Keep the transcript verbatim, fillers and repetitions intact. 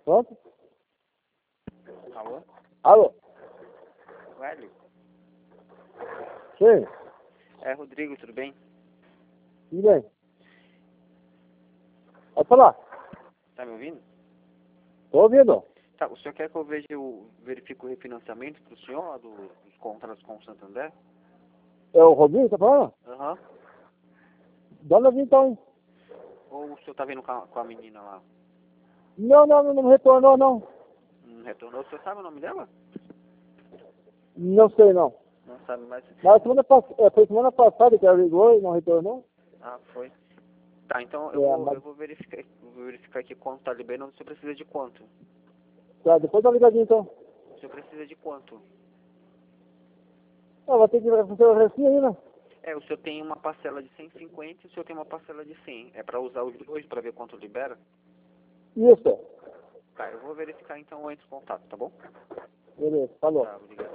Pronto? Alô? Alô? Hélio? Sim, É, Rodrigo, tudo bem? tudo bem. Pode falar. Tá me ouvindo? Tô ouvindo. Tá, o senhor quer que eu veja o, verifique o refinanciamento pro senhor do, dos contratos com o Santander? É o Robinho, tá falando? Aham. Dá uma vinda então, hein? Ou o senhor tá vendo com a, com a menina lá? Não, não, não, não retornou, não. Não retornou? O senhor sabe o nome dela? Não sei, não. Não sabe mais. Mas semana, pass... é, foi semana passada que ela ligou e não retornou. Ah, foi. Tá, então eu É, vou, mas... eu vou verificar, vou verificar aqui quanto tá liberando. O senhor precisa de quanto? Tá, depois dá uma ligadinha então. O senhor precisa de quanto? Ah, vai ter que fazer o restinho aí, né? É, o senhor tem uma parcela de cento e cinquenta e o senhor tem uma parcela de cem. É pra usar os dois pra ver quanto libera? Isso. Tá, eu vou verificar então antes o contato, tá bom? Beleza, falou. Tá, obrigado.